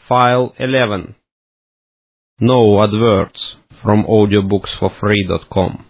File 11. No adverts from audiobooksforfree.com.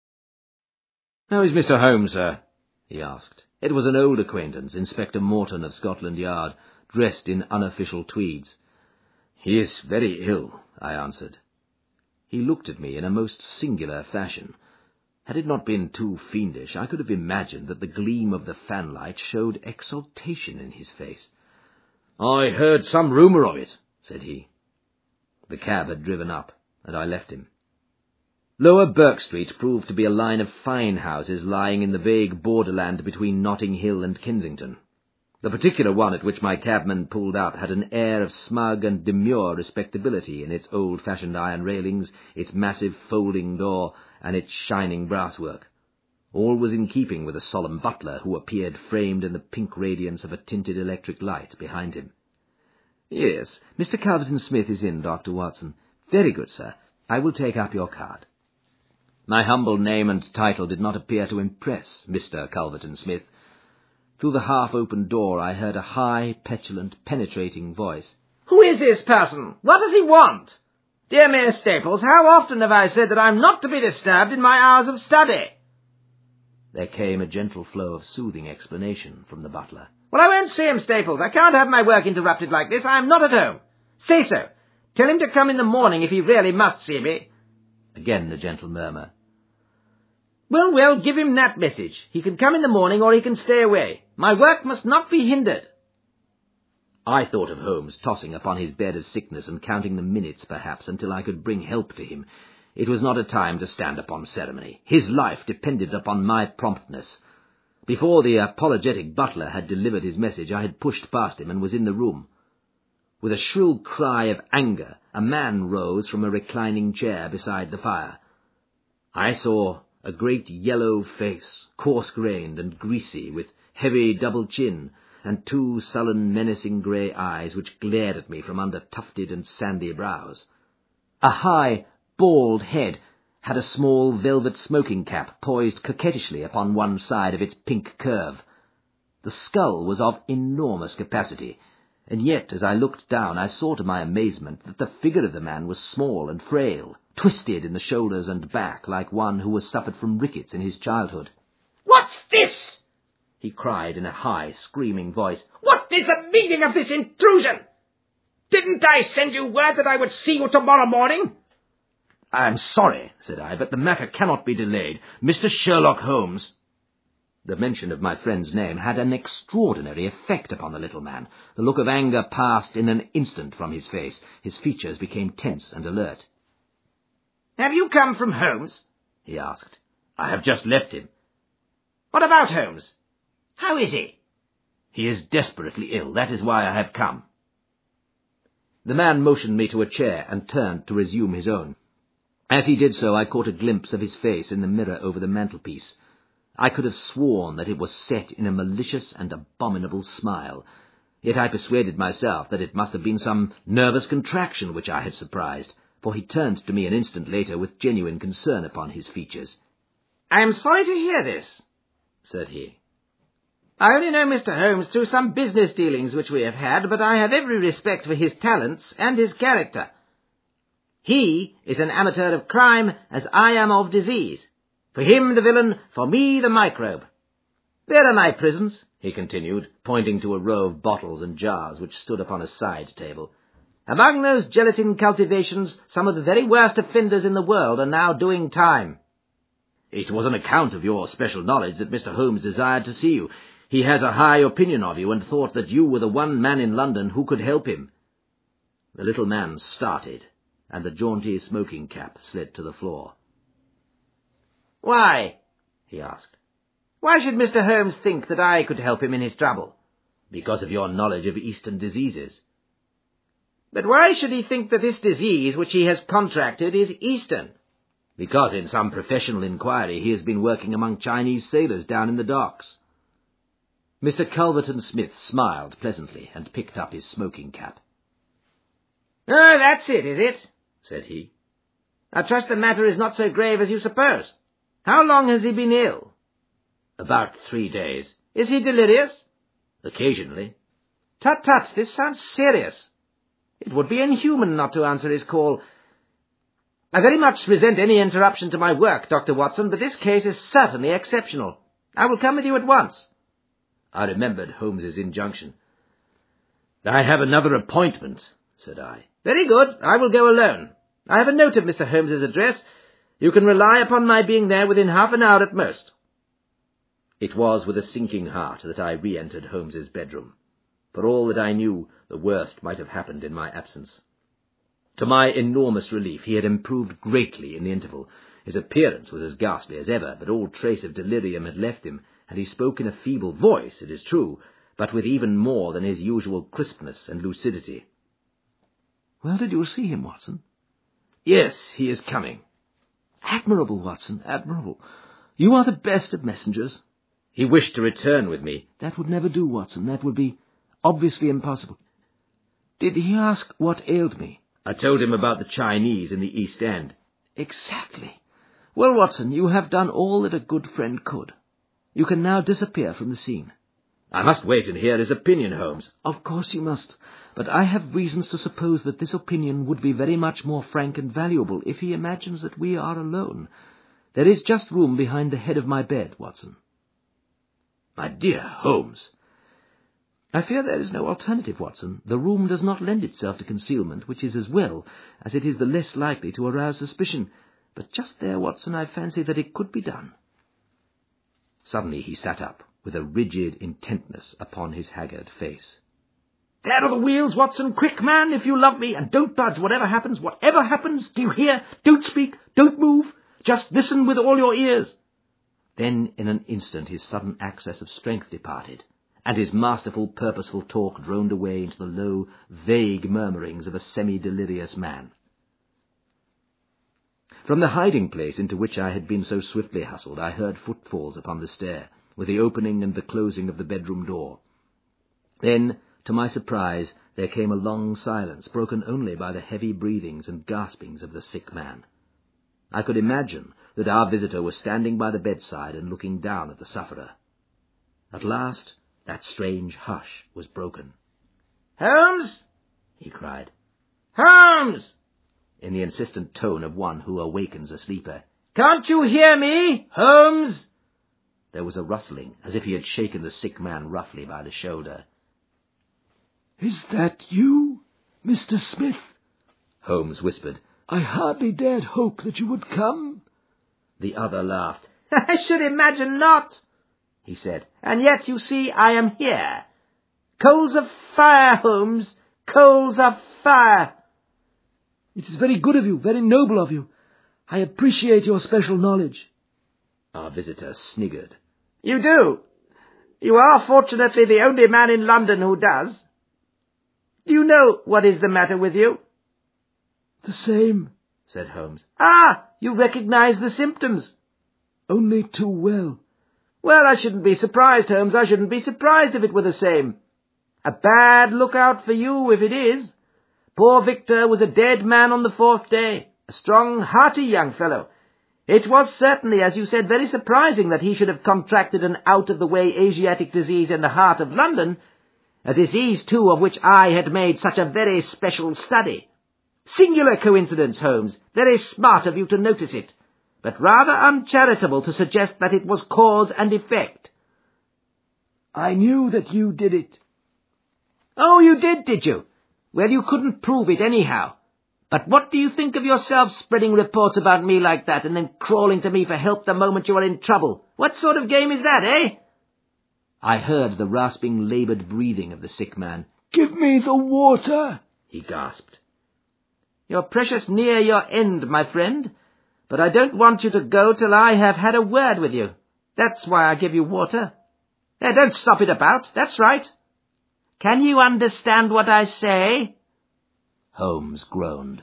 "How is Mr. Holmes, sir?" he asked. It was an old acquaintance, Inspector Morton of Scotland Yard, dressed in unofficial tweeds. "He is very ill," I answered. He looked at me in a most singular fashion. Had it not been too fiendish, I could have imagined that the gleam of the fanlight showed exultation in his face. "I heard some rumour of it," said he. The cab had driven up, and I left him. Lower Burke Street proved to be a line of fine houses lying in the vague borderland between Notting Hill and Kensington. The particular one at which my cabman pulled up had an air of smug and demure respectability in its old-fashioned iron railings, its massive folding door, and its shining brasswork. All was in keeping with a solemn butler who appeared framed in the pink radiance of a tinted electric light behind him. "Yes, Mr. Calverton-Smith is in, Dr. Watson." "Very good, sir. I will take up your card." My humble name and title did not appear to impress Mr. Calverton-Smith. Through the half-open door I heard a high, petulant, penetrating voice. "Who is this person? What does he want? Dear Miss Staples, how often have I said that I'm not to be disturbed in my hours of study?" There came a gentle flow of soothing explanation from the butler. "Well, I won't see him, Staples. I can't have my work interrupted like this. I'm not at home. Say so. Tell him to come in the morning if he really must see me." Again the gentle murmur. Well, give him that message. He can come in the morning or he can stay away. My work must not be hindered." I thought of Holmes tossing upon his bed of sickness and counting the minutes, perhaps, until I could bring help to him. It was not a time to stand upon ceremony. His life depended upon my promptness. Before the apologetic butler had delivered his message, I had pushed past him and was in the room. With a shrill cry of anger, a man rose from a reclining chair beside the fire. I saw a great yellow face, coarse-grained and greasy, with heavy double chin, and two sullen, menacing grey eyes which glared at me from under tufted and sandy brows. A high, bald head had a small velvet smoking cap poised coquettishly upon one side of its pink curve. The skull was of enormous capacity, and yet as I looked down I saw to my amazement that the figure of the man was small and frail, twisted in the shoulders and back like one who has suffered from rickets in his childhood. "What's this?" he cried in a high, screaming voice. "What is the meaning of this intrusion? Didn't I send you word that I would see you tomorrow morning?" "I am sorry," said I, "but the matter cannot be delayed. Mr. Sherlock Holmes—" The mention of my friend's name had an extraordinary effect upon the little man. The look of anger passed in an instant from his face. His features became tense and alert. "Have you come from Holmes?" he asked. "I have just left him." "What about Holmes? How is he?" "He is desperately ill. That is why I have come." The man motioned me to a chair and turned to resume his own. As he did so, I caught a glimpse of his face in the mirror over the mantelpiece. I could have sworn that it was set in a malicious and abominable smile, yet I persuaded myself that it must have been some nervous contraction which I had surprised, for he turned to me an instant later with genuine concern upon his features. "I am sorry to hear this," said he. "I only know Mr. Holmes through some business dealings which we have had, but I have every respect for his talents and his character. He is an amateur of crime as I am of disease. For him the villain, for me the microbe. There are my prisons," he continued, pointing to a row of bottles and jars which stood upon a side table. "Among those gelatin cultivations, some of the very worst offenders in the world are now doing time." "It was on account of your special knowledge that Mr. Holmes desired to see you. He has a high opinion of you and thought that you were the one man in London who could help him." The little man started, and the jaunty smoking cap slid to the floor. "Why?" he asked. "Why should Mr. Holmes think that I could help him in his trouble?" "Because of your knowledge of Eastern diseases." "But why should he think that this disease which he has contracted is Eastern?" "Because in some professional inquiry he has been working among Chinese sailors down in the docks." Mr. Calverton-Smith smiled pleasantly and picked up his smoking cap. "Oh, that's it, is it?" said he. "I trust the matter is not so grave as you suppose. How long has he been ill?" "About 3 days. "Is he delirious?" "Occasionally." "Tut, this sounds serious." It would be inhuman not to answer his call. I very much resent any interruption to my work, Dr. Watson, but this case is certainly exceptional. I will come with you at once. I remembered Holmes's injunction. I have another appointment, said I. Very good. I will go alone. I have a note of Mr. Holmes's address. You can rely upon my being there within half an hour at most. It was with a sinking heart that I re-entered Holmes's bedroom. For all that I knew, the worst might have happened in my absence. To my enormous relief, he had improved greatly in the interval. His appearance was as ghastly as ever, but all trace of delirium had left him, and he spoke in a feeble voice, it is true, but with even more than his usual crispness and lucidity. Well, did you see him, Watson? Yes, he is coming. Admirable, Watson, admirable. You are the best of messengers. He wished to return with me. That would never do, Watson. That would be obviously impossible. Did he ask what ailed me? I told him about the Chinese in the East End. Exactly. Well, Watson, you have done all that a good friend could. You can now disappear from the scene. I must wait and hear his opinion, Holmes. Of course you must, but I have reasons to suppose that this opinion would be very much more frank and valuable if he imagines that we are alone. There is just room behind the head of my bed, Watson. My dear Holmes. I fear there is no alternative, Watson. The room does not lend itself to concealment, which is as well, as it is the less likely to arouse suspicion. But just there, Watson, I fancy that it could be done. Suddenly he sat up, with a rigid intentness upon his haggard face. There are the wheels, Watson. Quick, man, if you love me, and don't budge, whatever happens, do you hear? Don't speak, don't move, just listen with all your ears. Then, in an instant, his sudden access of strength departed, and his masterful, purposeful talk droned away into the low, vague murmurings of a semi-delirious man. From the hiding-place into which I had been so swiftly hustled, I heard footfalls upon the stair, with the opening and the closing of the bedroom door. Then, to my surprise, there came a long silence, broken only by the heavy breathings and gaspings of the sick man. I could imagine that our visitor was standing by the bedside and looking down at the sufferer. At last, that strange hush was broken. "Holmes!" he cried. "Holmes!" in the insistent tone of one who awakens a sleeper. "Can't you hear me, Holmes?" There was a rustling, as if he had shaken the sick man roughly by the shoulder. "Is that you, Mr. Smith?" Holmes whispered. "I hardly dared hope that you would come." The other laughed. "I should imagine not," he said. "And yet, you see, I am here. Coals of fire, Holmes, coals of fire." "It is very good of you, very noble of you. I appreciate your special knowledge." Our visitor sniggered. "You do? You are fortunately the only man in London who does. Do you know what is the matter with you?" "The same," said Holmes. "Ah, you recognize the symptoms." "Only too well." "Well, I shouldn't be surprised, Holmes. I shouldn't be surprised if it were the same. A bad lookout for you, if it is. Poor Victor was a dead man on the 4th day, a strong, hearty young fellow. It was certainly, as you said, very surprising that he should have contracted an out-of-the-way Asiatic disease in the heart of London, a disease, too, of which I had made such a very special study. Singular coincidence, Holmes. Very smart of you to notice it, but rather uncharitable to suggest that it was cause and effect." "I knew that you did it." "Oh, you did you? Well, you couldn't prove it anyhow. But what do you think of yourself spreading reports about me like that and then crawling to me for help the moment you are in trouble? What sort of game is that, eh?" I heard the rasping, laboured breathing of the sick man. "Give me the water," he gasped. "You're precious near your end, my friend, but I don't want you to go till I have had a word with you. That's why I give you water. There, don't stop it about. That's right. Can you understand what I say?" Holmes groaned.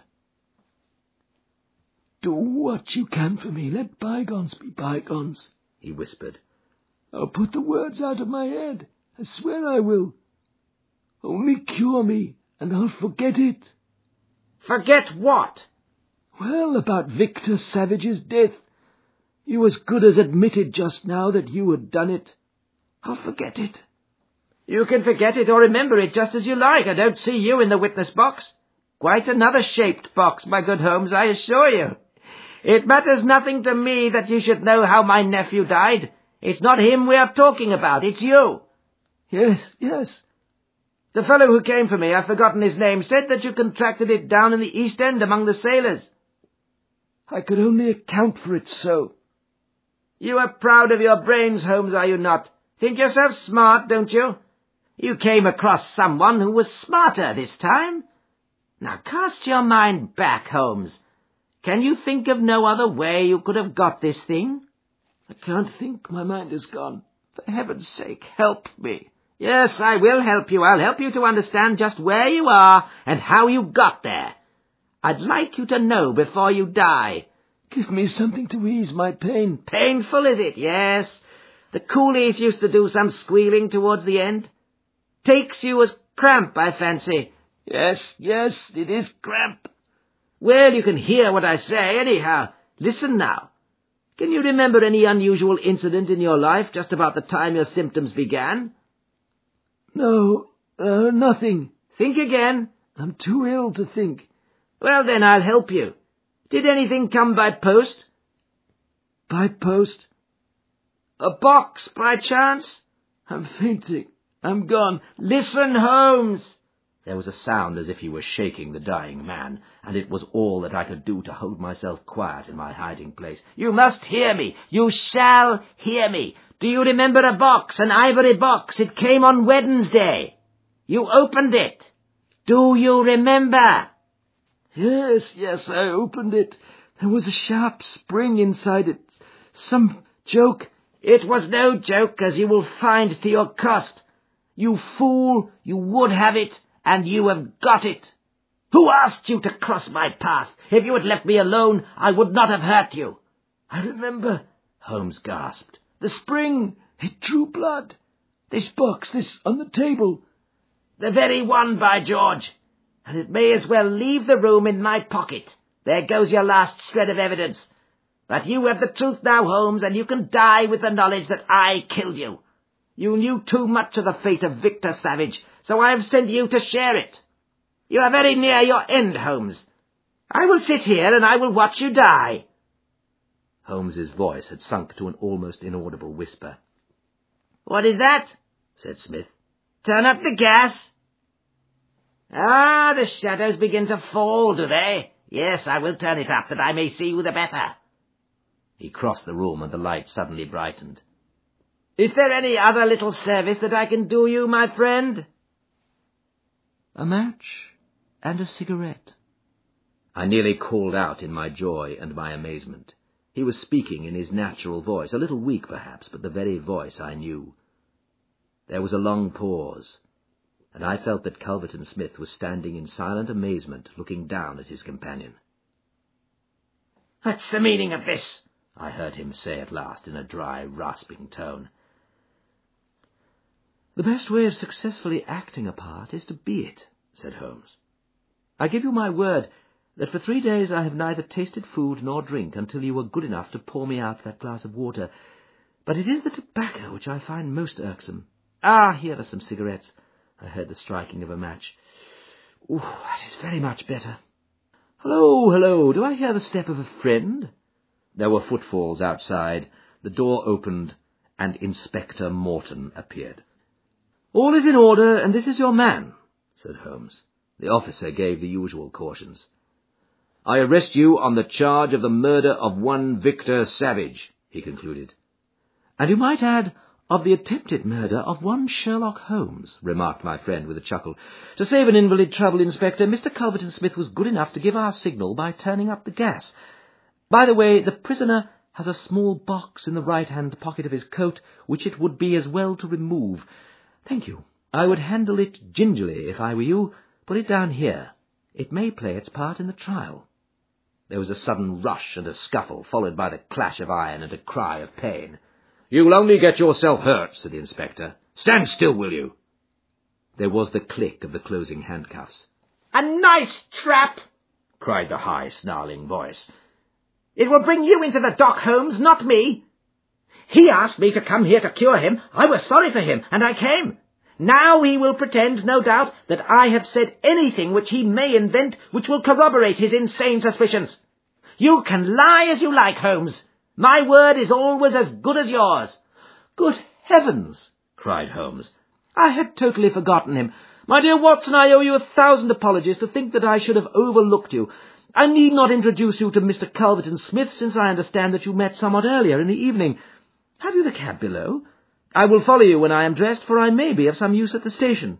"Do what you can for me. Let bygones be bygones," he whispered. "I'll put the words out of my head. I swear I will. Only cure me, and I'll forget it." "Forget what?" "Well, about Victor Savage's death. You as good as admitted just now that you had done it. I'll forget it." "You can forget it or remember it just as you like. I don't see you in the witness box. Quite another shaped box, my good Holmes, I assure you. It matters nothing to me that you should know how my nephew died. It's not him we are talking about, it's you. Yes, yes. The fellow who came for me, I've forgotten his name, said that you contracted it down in the East End among the sailors. I could only account for it so. You are proud of your brains, Holmes, are you not? Think yourself smart, don't you? You came across someone who was smarter this time. Now cast your mind back, Holmes. Can you think of no other way you could have got this thing? I can't think. My mind is gone. For heaven's sake, help me. Yes, I will help you. I'll help you to understand just where you are and how you got there. I'd like you to know before you die. Give me something to ease my pain. Painful, is it? Yes. The coolies used to do some squealing towards the end. Takes you as cramp, I fancy. Yes, it is cramp. Well, you can hear what I say anyhow. Listen now. Can you remember any unusual incident in your life just about the time your symptoms began? No, nothing. Think again. I'm too ill to think. Well, then I'll help you. Did anything come by post? By post? A box, by chance? I'm fainting. I'm gone. Listen, Holmes. There was a sound as if he were shaking the dying man, and it was all that I could do to hold myself quiet in my hiding place. You must hear me. You shall hear me. Do you remember a box, an ivory box? It came on Wednesday. You opened it. Do you remember? Yes, I opened it. There was a sharp spring inside it. Some joke. It was no joke, as you will find to your cost. You fool, you would have it, and you have got it. Who asked you to cross my path? If you had left me alone, I would not have hurt you. I remember, Holmes gasped. The spring, it drew blood. This box, this on the table. The very one, by George. And it may as well leave the room in my pocket. There goes your last shred of evidence. But you have the truth now, Holmes, and you can die with the knowledge that I killed you. You knew too much of the fate of Victor Savage, so I have sent you to share it. You are very near your end, Holmes. I will sit here and I will watch you die. Holmes's voice had sunk to an almost inaudible whisper. What is that? Said Smith. Turn up the gas. Ah, the shadows begin to fall, do they? Yes, I will turn it up that I may see you the better. He crossed the room and the light suddenly brightened. Is there any other little service that I can do you, my friend? A match and a cigarette. I nearly called out in my joy and my amazement. He was speaking in his natural voice, a little weak perhaps, but the very voice I knew. There was a long pause, and I felt that Culverton Smith was standing in silent amazement, looking down at his companion. What's the meaning of this? I heard him say at last in a dry, rasping tone. The best way of successfully acting a part is to be it, said Holmes. I give you my word that for 3 days I have neither tasted food nor drink until you were good enough to pour me out that glass of water. But it is the tobacco which I find most irksome. Ah, here are some cigarettes. I heard the striking of a match. Ooh, that is very much better. Hello, do I hear the step of a friend? There were footfalls outside, the door opened, and Inspector Morton appeared. All is in order, and this is your man, said Holmes. The officer gave the usual cautions. I arrest you on the charge of the murder of one Victor Savage, he concluded. And you might add, of the attempted murder of one Sherlock Holmes, remarked my friend with a chuckle. To save an invalid trouble, Inspector, Mr. Culverton Smith was good enough to give our signal by turning up the gas. By the way, the prisoner has a small box in the right-hand pocket of his coat, which it would be as well to remove. Thank you. I would handle it gingerly if I were you. Put it down here. It may play its part in the trial. There was a sudden rush and a scuffle, followed by the clash of iron and a cry of pain. You'll only get yourself hurt, said the inspector. Stand still, will you? There was the click of the closing handcuffs. A nice trap, cried the high, snarling voice. It will bring you into the dock, Holmes, not me. He asked me to come here to cure him. I was sorry for him, and I came. Now he will pretend, no doubt, that I have said anything which he may invent which will corroborate his insane suspicions. You can lie as you like, Holmes. My word is always as good as yours." "Good heavens!" cried Holmes. "I had totally forgotten him. My dear Watson, I owe you 1,000 apologies to think that I should have overlooked you. I need not introduce you to Mr. Culverton Smith, since I understand that you met somewhat earlier in the evening. Have you the cab below? I will follow you when I am dressed, for I may be of some use at the station."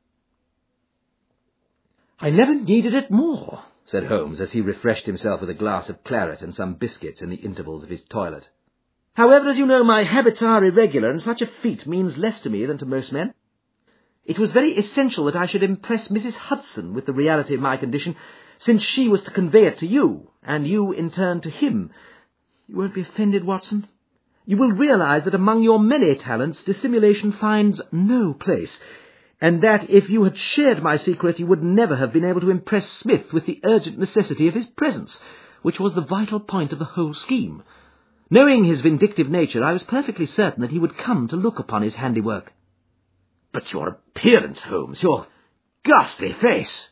"I never needed it more," said Holmes, as he refreshed himself with a glass of claret and some biscuits in the intervals of his toilet. "However, as you know, my habits are irregular, and such a feat means less to me than to most men. It was very essential that I should impress Mrs. Hudson with the reality of my condition, since she was to convey it to you, and you in turn to him. You won't be offended, Watson? You will realize that among your many talents dissimulation finds no place, and that if you had shared my secret you would never have been able to impress Smith with the urgent necessity of his presence, which was the vital point of the whole scheme. Knowing his vindictive nature, I was perfectly certain that he would come to look upon his handiwork." "But your appearance, Holmes, your ghastly face!"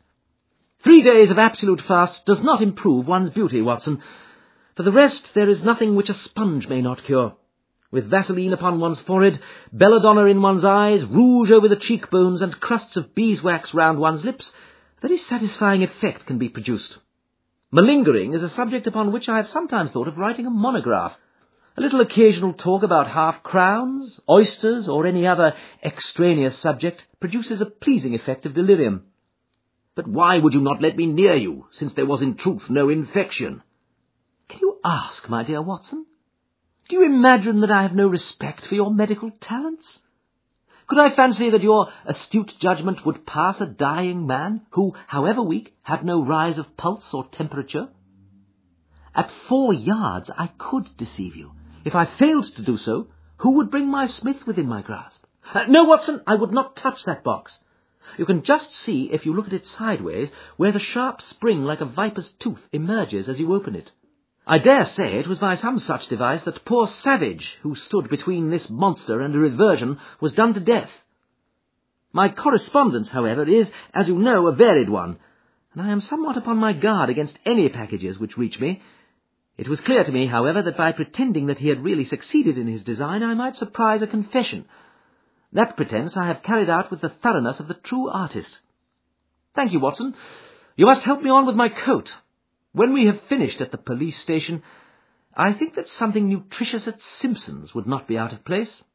3 days of absolute fast does not improve one's beauty, Watson. For the rest, there is nothing which a sponge may not cure. With Vaseline upon one's forehead, belladonna in one's eyes, rouge over the cheekbones, and crusts of beeswax round one's lips, a very satisfying effect can be produced. Malingering is a subject upon which I have sometimes thought of writing a monograph. A little occasional talk about half-crowns, oysters, or any other extraneous subject produces a pleasing effect of delirium. "But why would you not let me near you, since there was in truth no infection?" Can you ask, my dear Watson? Do you imagine that I have no respect for your medical talents? Could I fancy that your astute judgment would pass a dying man, who, however weak, had no rise of pulse or temperature? At 4 yards I could deceive you. If I failed to do so, who would bring my Smith within my grasp? No, Watson, I would not touch that box. You can just see, if you look at it sideways, where the sharp spring like a viper's tooth emerges as you open it. I dare say it was by some such device that poor Savage, who stood between this monster and a reversion, was done to death. My correspondence, however, is, as you know, a varied one, and I am somewhat upon my guard against any packages which reach me. It was clear to me, however, that by pretending that he had really succeeded in his design, I might surprise a confession. That pretence I have carried out with the thoroughness of the true artist. Thank you, Watson. You must help me on with my coat. When we have finished at the police station, I think that something nutritious at Simpson's would not be out of place.